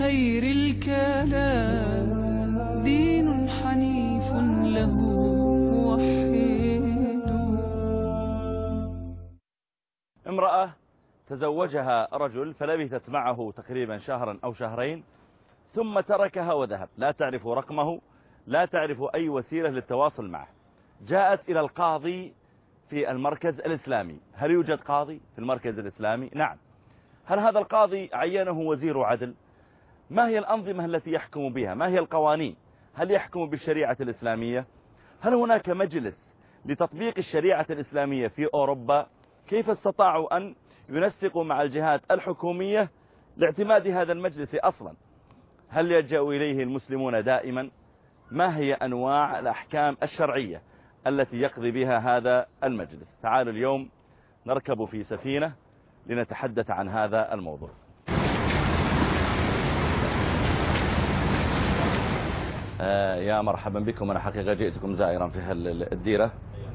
خير الكلام دين حنيف له موحد. امرأة تزوجها رجل فلبثت معه تقريبا شهرا أو شهرين ثم تركها وذهب، لا تعرف رقمه، لا تعرف أي وسيلة للتواصل معه. جاءت إلى القاضي في المركز الإسلامي. هل يوجد قاضي في المركز الإسلامي؟ نعم. هل هذا القاضي عينه وزير عدل؟ ما هي الأنظمة التي يحكم بها؟ ما هي القوانين؟ هل يحكم بالشريعة الإسلامية؟ هل هناك مجلس لتطبيق الشريعة الإسلامية في أوروبا؟ كيف استطاعوا أن ينسقوا مع الجهات الحكومية لاعتماد هذا المجلس أصلا؟ هل يلجأ إليه المسلمون دائما؟ ما هي أنواع الأحكام الشرعية التي يقضي بها هذا المجلس؟ تعالوا اليوم نركب في سفينة لنتحدث عن هذا الموضوع. يا مرحبا بكم. أنا حقيقة جئتكم زائرا في الديرة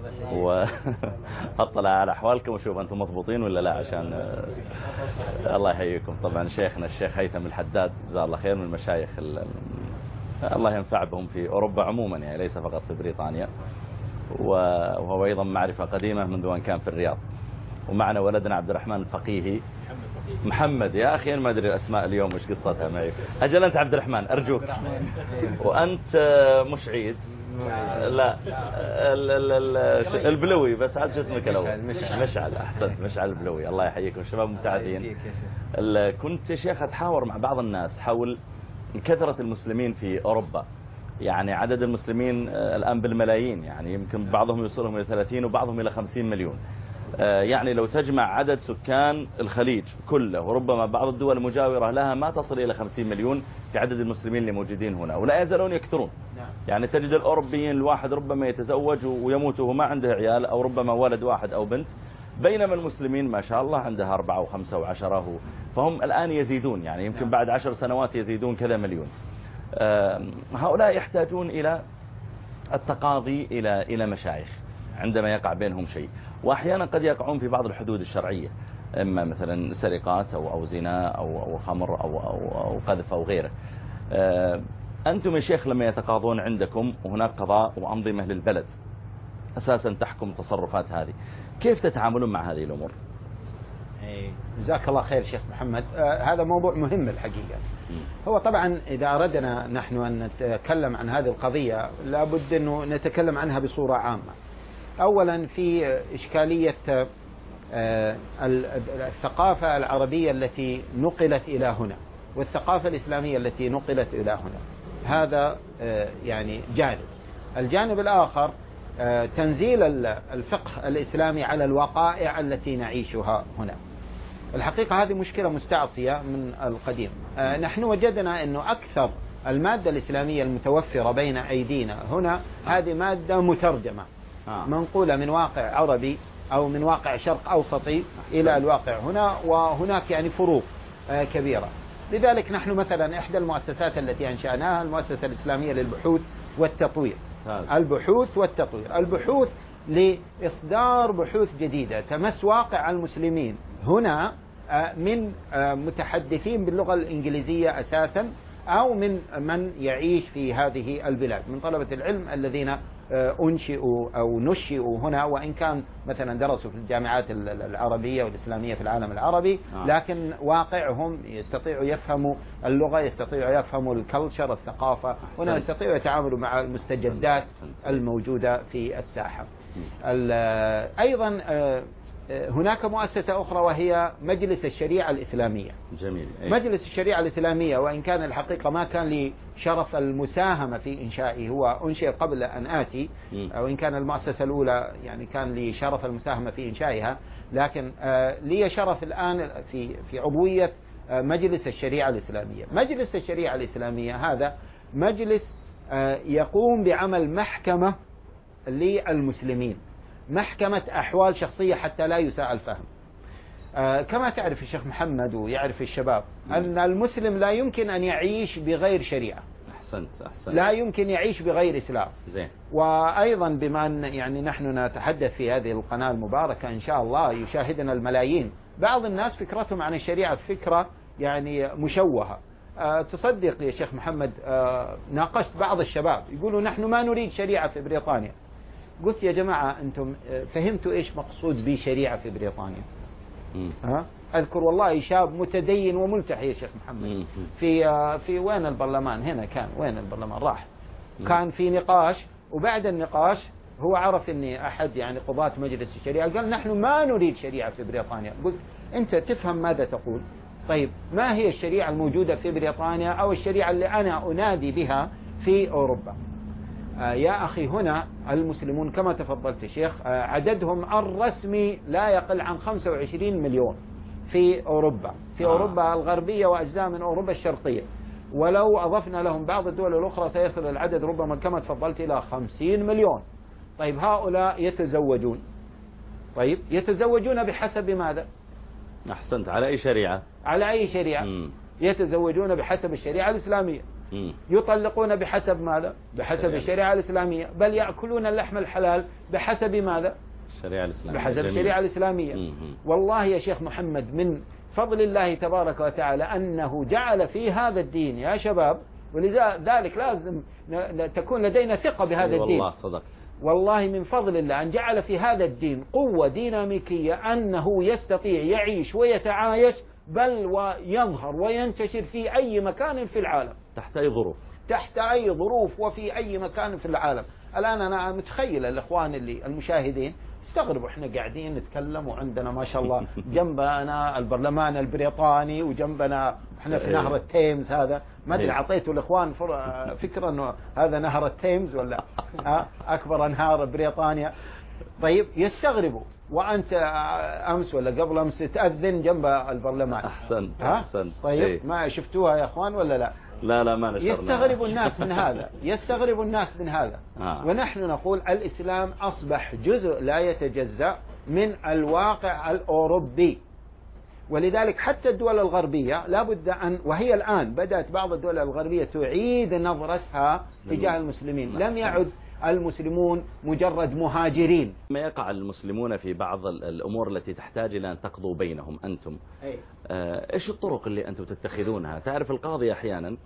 وأطلع على أحوالكم وشوف أنتم مضبوطين ولا لا، عشان الله يحييكم. طبعا شيخنا الشيخ هيثم الحداد جزاه الله خير من المشايخ الله ينفع بهم في أوروبا عموما، يعني ليس فقط في بريطانيا، وهو أيضا معرفة قديمة منذ أن كان في الرياض. ومعنا ولدنا عبد الرحمن الفقيهي محمد. يا أخي أنا ما أدري الأسماء اليوم مش قصتها معي. أجل أنت عبد الرحمن أرجوك. وأنت مش عيد، لا البلوي، بس عاد شو اسمك الأول؟ مشعل. أحسنت، مشعل البلوي. الله يحييكم شباب مبتعثين. كنت شيخ أتحاور مع بعض الناس حول كثرة المسلمين في أوروبا، يعني عدد المسلمين الآن بالملايين، يعني يمكن بعضهم يوصلهم إلى 30 وبعضهم إلى 50 مليون. يعني لو تجمع عدد سكان الخليج كله وربما بعض الدول المجاورة لها ما تصل إلى 50 مليون في عدد المسلمين اللي موجودين هنا، ولا يزالون يكثرون. يعني تجد الأوروبيين الواحد ربما يتزوج ويموت وهو ما عنده عيال، أو ربما ولد واحد أو بنت، بينما المسلمين ما شاء الله عندها 4 و5 و10، فهم الآن يزيدون، يعني يمكن بعد 10 سنوات يزيدون كذا مليون. هؤلاء يحتاجون إلى التقاضي إلى مشايخ عندما يقع بينهم شيء، وأحيانا قد يقعون في بعض الحدود الشرعية، إما مثلا سرقات أو زنا أو خمر أو قذف أو غيره. أنتم يا شيخ لما يتقاضون عندكم وهناك قضاء وأنظمة للبلد أساسا تحكم تصرفات هذه، كيف تتعاملون مع هذه الأمور؟ جزاك الله خير شيخ محمد. هذا موضوع مهم الحقيقة. هو طبعا إذا أردنا نحن أن نتكلم عن هذه القضية لابد أنه نتكلم عنها بصورة عامة. أولا في إشكالية الثقافة العربية التي نقلت إلى هنا والثقافة الإسلامية التي نقلت إلى هنا، هذا يعني جانب. الجانب الآخر تنزيل الفقه الإسلامي على الوقائع التي نعيشها هنا. الحقيقة هذه مشكلة مستعصية من القديم. نحن وجدنا أنه أكثر المادة الإسلامية المتوفرة بين أيدينا هنا هذه مادة مترجمة منقولة من واقع عربي أو من واقع شرق أوسطي إلى الواقع هنا، وهناك يعني فروق كبيرة. لذلك نحن مثلا إحدى المؤسسات التي أنشأناها المؤسسة الإسلامية للبحوث والتطوير. البحوث والتطوير، البحوث لإصدار بحوث جديدة تمس واقع المسلمين هنا من متحدثين باللغة الإنجليزية أساسا، أو من يعيش في هذه البلاد من طلبة العلم الذين أنشئوا أو نشئوا هنا، وإن كان مثلا درسوا في الجامعات العربية والإسلامية في العالم العربي، لكن واقعهم يستطيعوا يفهموا اللغة، يستطيعوا يفهموا الكلتشر الثقافة هنا، يستطيعوا يتعاملوا مع المستجدات الموجودة في الساحة. أيضا هناك مؤسسة أخرى وهي مجلس الشريعة الإسلامية. جميل. مجلس الشريعة الإسلامية، وإن كان الحقيقة ما كان لي شرف المساهمة في إنشائه، هو أنشئ قبل أن آتي، وإن كان المؤسسة الأولى يعني كان لي شرف المساهمة في إنشائها، لكن لي شرف الآن في عضوية مجلس الشريعة الإسلامية. مجلس الشريعة الإسلامية هذا مجلس يقوم بعمل محكمة للمسلمين، محكمة أحوال شخصية حتى لا يساء الفهم. كما تعرف الشيخ محمد ويعرف الشباب أن المسلم لا يمكن أن يعيش بغير شريعة. أحسنت. لا يمكن يعيش بغير إسلام. زين. وأيضا بما أن يعني نحن نتحدث في هذه القناة المباركة إن شاء الله يشاهدنا الملايين، بعض الناس فكرتهم عن الشريعة فكرة يعني مشوهة، تصدق يا شيخ محمد، ناقشت بعض الشباب يقولوا نحن ما نريد شريعة في بريطانيا. قلت يا جماعة أنتم فهمتوا إيش مقصود بشريعة في بريطانيا؟ أذكر والله شاب متدين وملتحي يا شيخ محمد في وين البرلمان هنا، كان وين البرلمان راح، كان في نقاش، وبعد النقاش هو عرف أني أحد يعني قضاة مجلس الشريعة، قال نحن ما نريد شريعة في بريطانيا. قلت أنت تفهم ماذا تقول؟ طيب ما هي الشريعة الموجودة في بريطانيا أو الشريعة اللي أنا أنادي بها في أوروبا؟ يا أخي هنا المسلمون كما تفضلت يا شيخ عددهم الرسمي لا يقل عن 25 مليون في أوروبا، في أوروبا الغربية وأجزاء من أوروبا الشرقية، ولو أضفنا لهم بعض الدول الأخرى سيصل العدد ربما كما تفضلت إلى 50 مليون. طيب هؤلاء يتزوجون، طيب يتزوجون بحسب ماذا؟ أحسنت، على أي شريعة؟ على أي شريعة؟ يتزوجون بحسب الشريعة الإسلامية. يطلقون بحسب ماذا؟ بحسب الشريعة الإسلامية. بل يأكلون اللحم الحلال بحسب ماذا؟ الشريعة الإسلامية. بحسب الشريعة الإسلامية. والله يا شيخ محمد من فضل الله تبارك وتعالى أنه جعل في هذا الدين يا شباب، ولذلك لازم تكون لدينا ثقة بهذا الدين. والله صدقت. والله من فضل الله أن جعل في هذا الدين قوة ديناميكية أنه يستطيع يعيش ويتعايش بل ويظهر وينتشر في أي مكان في العالم، تحت أي ظروف، تحت أي ظروف وفي أي مكان في العالم. الآن أنا متخيل الإخوان اللي المشاهدين استغربوا احنا قاعدين نتكلم وعندنا ما شاء الله جنبنا البرلمان البريطاني وجنبنا احنا في نهر التيمز. هذا ما ادري اعطيته الاخوان فكره انه هذا نهر التيمز ولا اكبر انهار بريطانيا. طيب يستغربوا وانت امس ولا قبل امس تاذن جنب البرلمان. احسنت. طيب ما شفتوها يا اخوان ولا لا؟ لا ما نشرنا. يستغرب الناس من هذا، يستغرب الناس من هذا. ونحن نقول الإسلام أصبح جزء لا يتجزأ من الواقع الأوروبي، ولذلك حتى الدول الغربية لابد أن، وهي الآن بدأت بعض الدول الغربية تعيد نظرتها تجاه المسلمين. لم يعد المسلمون مجرد مهاجرين. ما يقع المسلمون في بعض الأمور التي تحتاج إلى أن تقضوا بينهم أنتم، إيش الطرق اللي أنتم تتخذونها؟ تعرف القاضي أحيانا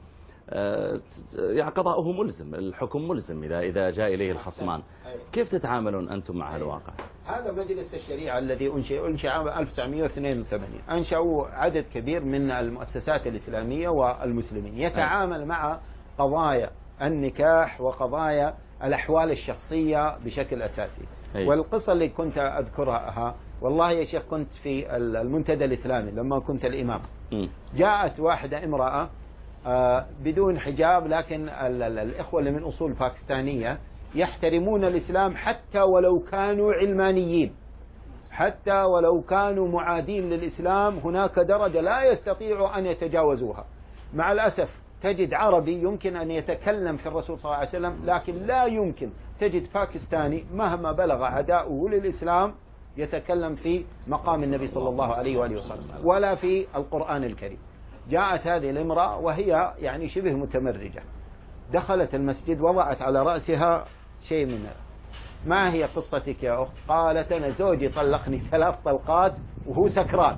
يعني قضاؤه ملزم، الحكم ملزم إذا جاء إليه الخصمان. كيف تتعاملون أنتم مع الواقع؟ هذا مجلس الشريعة الذي أنشئ عام 1982 أنشأوا عدد كبير من المؤسسات الإسلامية والمسلمين يتعامل مع قضايا النكاح وقضايا الأحوال الشخصية بشكل أساسي. والقصة اللي كنت أذكرها والله يا شيخ كنت في المنتدى الإسلامي لما كنت الإمام. جاءت واحدة امرأة بدون حجاب، لكن الإخوة اللي من أصول باكستانية يحترمون الإسلام حتى ولو كانوا علمانيين، حتى ولو كانوا معادين للإسلام هناك درجة لا يستطيعوا أن يتجاوزوها. مع الأسف تجد عربي يمكن أن يتكلم في الرسول صلى الله عليه وسلم، لكن لا يمكن تجد باكستاني مهما بلغ عداؤه للإسلام يتكلم في مقام النبي صلى الله عليه وآله وسلم ولا في القرآن الكريم. جاءت هذه الامرأة وهي يعني شبه متمرجة، دخلت المسجد وضعت على رأسها شيء من ما هي قصتك يا أخت؟ قالت أنا زوجي طلقني 3 طلقات وهو سكران.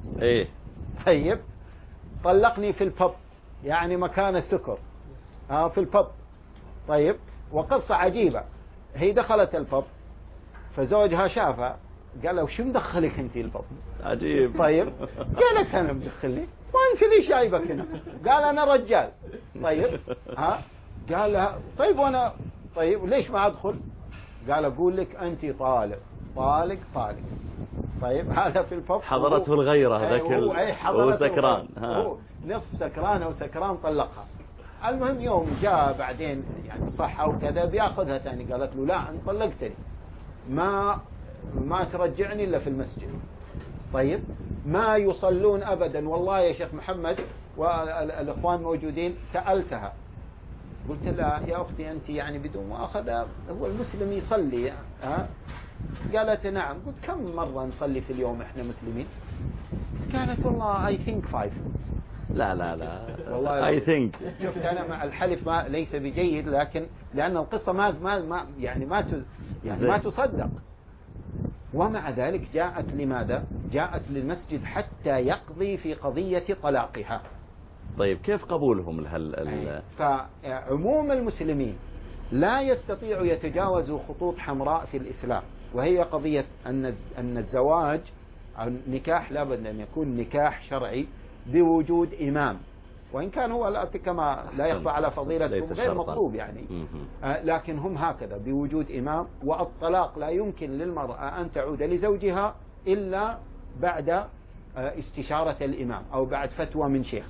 طيب طلقني في البب، يعني مكان السكر في البب. طيب وقصة عجيبة، هي دخلت البب فزوجها شافها قال له شو مدخلك انت البب؟ عجيب. طيب قالت انا مدخلني وانت ليش جايبك هنا؟ قال انا رجال. طيب قال لها طيب وانا طيب ليش ما ادخل؟ قال اقول لك انت طالق. طيب هذا في البب حضرته الغيرة هذاك هو سكران، هو نصف سكران او سكران طلقها. المهم يوم جاء بعدين يعني صحة وكذا بياخذها ثاني، قالت له لا انت طلقتني ما ترجعني الا في المسجد. طيب ما يصلون ابدا والله يا شيخ محمد والاخوان موجودين. سألتها قلت لها يا اختي انت يعني بدون مؤاخذة هو المسلم يصلي قالت نعم. قلت كم مرة نصلي في اليوم احنا مسلمين؟ قالت والله I think 5. لا والله I think. شفت أنا مع الحلف ما ليس بجيد، لكن لأن القصة ما تصدق. ومع ذلك جاءت لماذا؟ جاءت للمسجد حتى يقضي في قضية طلاقها. طيب كيف قبولهم فعموم المسلمين لا يستطيع يتجاوزوا خطوط حمراء في الإسلام، وهي قضية أن الزواج أو النكاح لابد أن يكون نكاح شرعي بوجود إمام، وإن كان هو كما لا يخفى على فضيلتكم غير مطلوب يعني، لكن هم هكذا بوجود إمام. والطلاق لا يمكن للمرأة أن تعود لزوجها إلا بعد استشارة الإمام أو بعد فتوى من شيخ.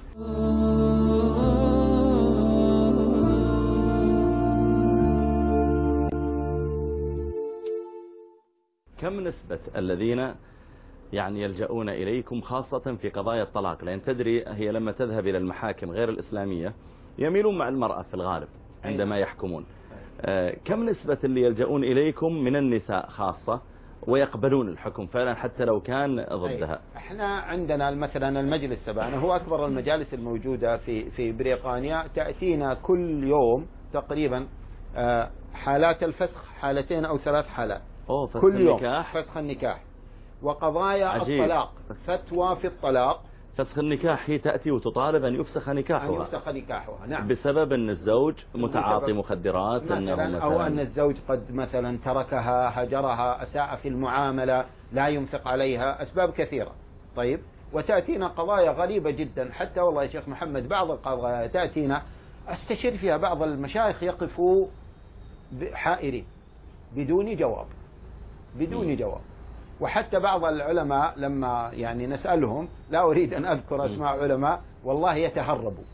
كم نسبة الذين يعني يلجؤون إليكم خاصة في قضايا الطلاق؟ لأن تدري هي لما تذهب إلى المحاكم غير الإسلامية يميلون مع المرأة في الغالب عندما يحكمون. كم نسبة اللي يلجؤون إليكم من النساء خاصة ويقبلون الحكم فعلا حتى لو كان ضدها؟ احنا عندنا مثلا المجلس تبعنا هو أكبر المجالس الموجودة في بريطانيا، تأتينا كل يوم تقريبا حالات الفسخ 2 أو 3 حالات كل يوم. فسخ النكاح وقضايا عجيب. الطلاق، فتوى في الطلاق. فسخ النكاح هي تأتي وتطالب أن يفسخ نكاحها، نعم، بسبب أن الزوج متعاطي مخدرات مثلا أو أن الزوج قد مثلا تركها، هجرها، أساء في المعاملة، لا ينفق عليها، أسباب كثيرة. طيب، وتأتينا قضايا غريبة جدا، حتى والله يا شيخ محمد بعض القضايا تأتينا أستشير فيها بعض المشايخ يقفوا حائرين بدون جواب. وحتى بعض العلماء لما يعني نسألهم، لا أريد أن أذكر أسماء علماء، والله يتهربوا،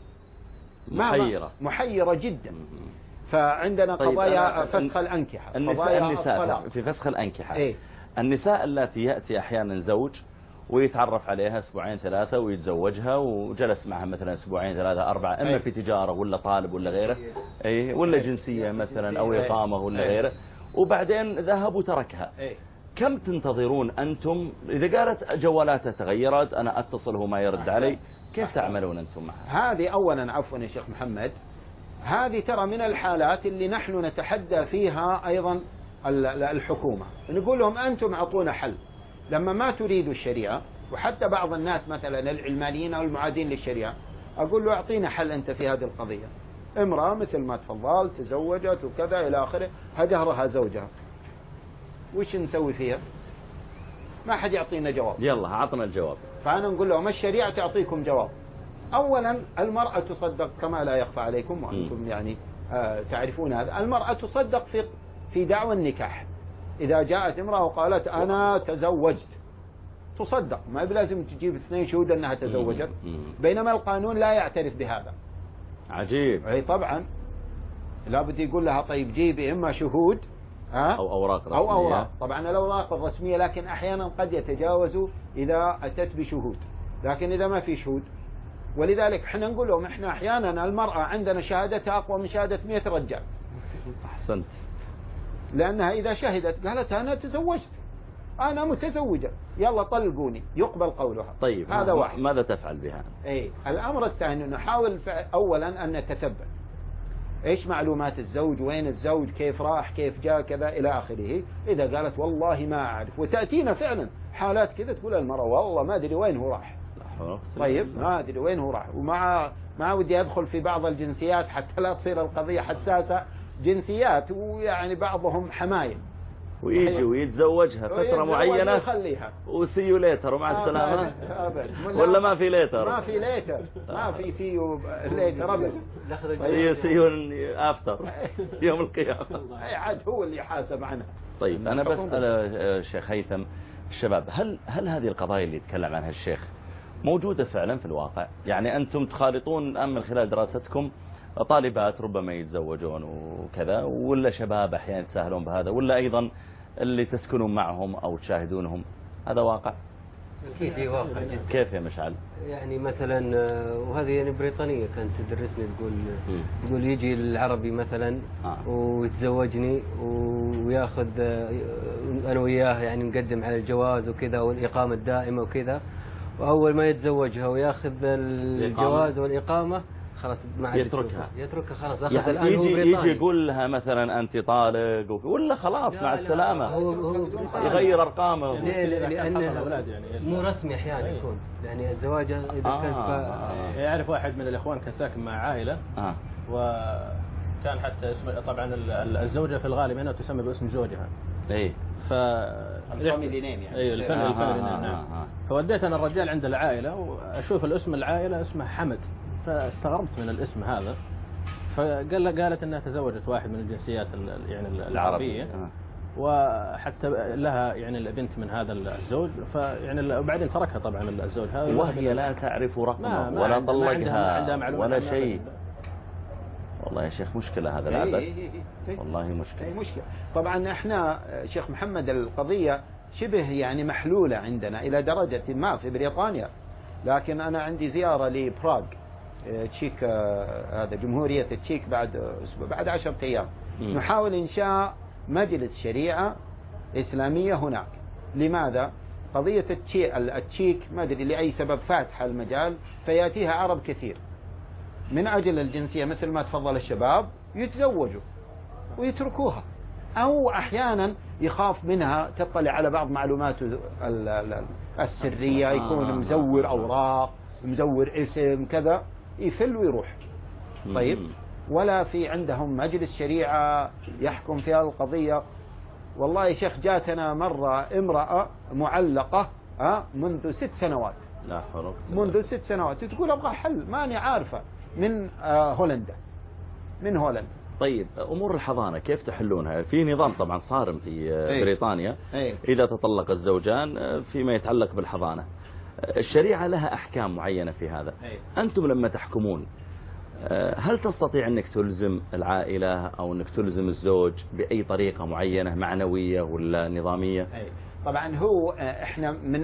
محيرة جدا. فعندنا قضايا فسخ الأنكحة، النساء في فسخ الأنكحة. النساء التي يأتي أحيانا زوج ويتعرف عليها 2 3 ويتزوجها وجلس معها مثلا 2 3 4، إما في تجارة ولا طالب ولا غيره، ولا جنسية مثلا أو إقامة ولا غيره، وبعدين ذهب وتركها. كم تنتظرون أنتم إذا قالت جوالاتها تغيرت أنا أتصل هو ما يرد علي؟ كيف تعملون أنتم معها؟ هذه أولا عفوا يا شيخ محمد، هذه ترى من الحالات اللي نحن نتحدى فيها أيضا الحكومة، نقول لهم أنتم أعطونا حل لما ما تريدوا الشريعة. وحتى بعض الناس مثلا العلمانيين أو المعادين للشريعة أقول له أعطينا حل أنت في هذه القضية. امرأة مثل ما تفضلت تزوجت وكذا إلى آخره، هجرها زوجها، وش نسوي فيها؟ ما حد يعطينا جواب. يلا عطنا الجواب. فأنا نقول لهم الشريعة تعطيكم جواب. أولا المرأة تصدق كما لا يخفى عليكم وأنتم يعني تعرفون هذا، المرأة تصدق في دعوى النكاح. إذا جاءت امرأة وقالت أنا تزوجت تصدق، ما بلازم تجيب 2 شهود أنها تزوجت، بينما القانون لا يعترف بهذا. عجيب. أي طبعا لابد يقول لها طيب جيبي إما شهود أو أوراق رسمية. طبعا الأوراق الرسمية، لكن أحيانا قد يتجاوزوا إذا أتت بشهود، لكن إذا ما في شهود. ولذلك احنا نقول لهم احنا أحيانا المرأة عندنا شهادتها أقوى من شهادة 100 رجال. أحسنت. لأنها إذا شهدت قالت أنا تزوجت، أنا متزوجة، يلا طلقوني، يقبل قولها. طيب هذا واحد. ماذا تفعل بها؟ الأمر الثاني نحاول أولا أن نتثبت إيش معلومات الزوج، وين الزوج، كيف راح، كيف جاء، كذا إلى آخره. إذا قالت والله ما أعرف، وتأتينا فعلا حالات كذا تقول المرأة والله ما أدري وين هو راح. طيب ما أدري وين هو راح. وما ودي أدخل في بعض الجنسيات حتى لا تصير القضية حساسة، جنسيات ويعني بعضهم حمايل ويجي ويتزوجها فترة معينة ويخليها وسيو ليتر ومع السلامة. ولا ما في ليتر؟ ما في ليتر، ما في سيو ليتر أبدا، سيو آفتر يوم القيامة. عاد هو اللي يحاسب عنها. طيب أنا بسأل شيخ هيثم الشباب، هل هذه القضايا اللي يتكلم عنها الشيخ موجودة فعلا في الواقع؟ يعني أنتم تخالطون الآن من خلال دراستكم طالبات ربما يتزوجون وكذا، ولا شباب أحيانا يتساهلون بهذا، ولا أيضا اللي تسكنون معهم أو تشاهدونهم؟ هذا واقع. أكيد واقع جدا. كيف يا مشعل؟ يعني مثلا وهذه يعني بريطانية كانت تدرسني، تقول يجي العربي مثلا ويتزوجني وياخذ أنا وياه يعني نقدم على الجواز وكذا والإقامة الدائمة وكذا، وأول ما يتزوجها وياخذ الجواز والإقامة خلاص ما يتركها خلاص. أخذ يعني الآن يجي يقول لها مثلا أنت طالق ولا خلاص مع السلامة، هو يغير أرقامه. لأن مو رسمي أحيانا يكون، يعني الزواج إذا كان يعرف واحد من الإخوان كان ساكن مع عائلة وكان حتى اسم طبعا الزوجة في الغالب هنا تسمى باسم زوجها. إيه. الفاميلي نيم يعني. ايوه الفاميلي نيم. نعم. فوديت انا الرجال عند العائله واشوف الاسم العائله اسمه حمد، فاستغربت من الاسم هذا. قالت انها تزوجت واحد من الجنسيات يعني العربيه وحتى لها يعني بنت من هذا الزوج، فيعني وبعدين تركها طبعا الزوج هذا وهي لا تعرف رقمه ولا طلقها ولا شيء. والله يا شيخ مشكلة هذا العبث. والله مشكلة. طبعا احنا شيخ محمد القضية شبه يعني محلولة عندنا إلى درجة ما في بريطانيا، لكن أنا عندي زيارة لبراغ تشيك، هذا جمهورية التشيك بعد 10 أيام. نحاول إنشاء مجلس شريعة إسلامية هناك. لماذا؟ قضية التشيك ما أدري لأي سبب فاتح المجال، فيأتيها عرب كثير من أجل الجنسية مثل ما تفضل الشباب يتزوجوا ويتركوها، أو أحيانا يخاف منها تطلع على بعض معلوماته السرية، يكون مزور أوراق مزور اسم كذا، يفل ويروح. طيب ولا في عندهم مجلس شريعة يحكم فيها القضية. والله يا شيخ جاتنا مرة امرأة معلقة منذ 6 سنوات، منذ 6 سنوات تقول أبغى حل ماني عارفة، من هولندا. طيب أمور الحضانة كيف تحلونها؟ في نظام طبعا صارم في بريطانيا إذا تطلق الزوجان فيما يتعلق بالحضانة. الشريعة لها أحكام معينة في هذا. أنتم لما تحكمون هل تستطيع أنك تلزم العائلة أو أنك تلزم الزوج بأي طريقة معينة معنوية ولا نظامية؟ طبعا هو احنا من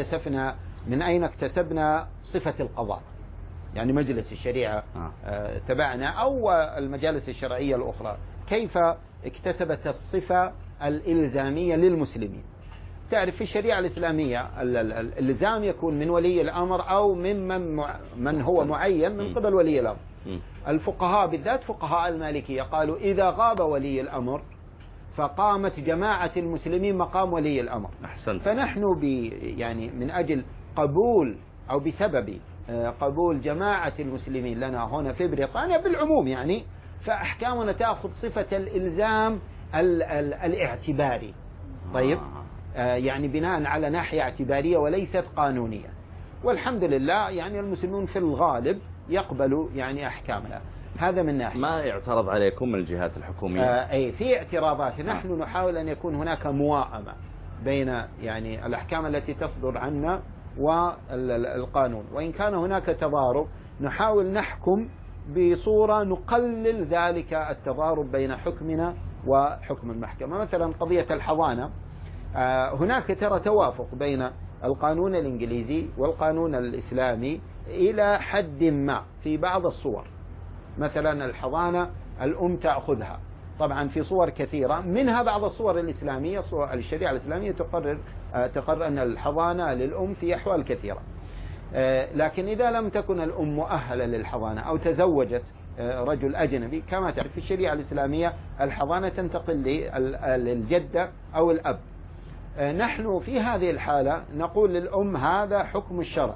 أين اكتسبنا صفة القضاء؟ يعني مجلس الشريعة تبعنا أو المجالس الشرعية الأخرى كيف اكتسبت الصفة الإلزامية للمسلمين؟ تعرف في الشريعة الإسلامية الإلزام يكون من ولي الأمر أو من هو معين من قبل ولي الأمر. الفقهاء بالذات فقهاء المالكية قالوا إذا غاب ولي الأمر فقامت جماعة المسلمين مقام ولي الأمر. أحسنت. فنحن يعني من أجل قبول أو بسبب قبول جماعة المسلمين لنا هنا في بريطانيا بالعموم يعني، فأحكامنا تأخذ صفة الإلزام الاعتباري. طيب يعني بناء على ناحية اعتبارية وليست قانونية، والحمد لله يعني المسلمون في الغالب يقبلوا يعني أحكامنا. هذا من ناحية. ما يعترض عليكم من الجهات الحكومية؟ أي في اعتراضات. نحن نحاول أن يكون هناك موائمة بين يعني الأحكام التي تصدر عنا والقانون، وإن كان هناك تضارب نحاول نحكم بصورة نقلل ذلك التضارب بين حكمنا وحكم المحكمة. مثلا قضية الحضانة هناك ترى توافق بين القانون الإنجليزي والقانون الإسلامي إلى حد ما في بعض الصور. مثلا الحضانة الأم تأخذها طبعا في صور كثيرة، منها بعض الصور الإسلامية، صور الشريعة الإسلامية تقرر أن الحضانة للأم في أحوال كثيرة. لكن إذا لم تكن الأم مؤهلة للحضانة أو تزوجت رجل أجنبي كما تعرف في الشريعة الإسلامية الحضانة تنتقل للجدة أو الأب. نحن في هذه الحالة نقول للأم هذا حكم الشرع،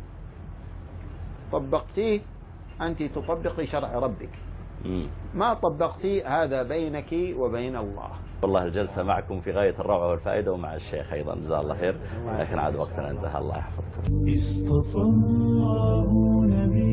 طبقتيه أنت تطبقي شرع ربك، ما طبقتي هذا بينك وبين الله. والله الجلسة معكم في غاية الروعة والفائدة، ومع الشيخ أيضا جزاه الله خير، لكن عاد وقتنا انتهى. الله يحفظكم.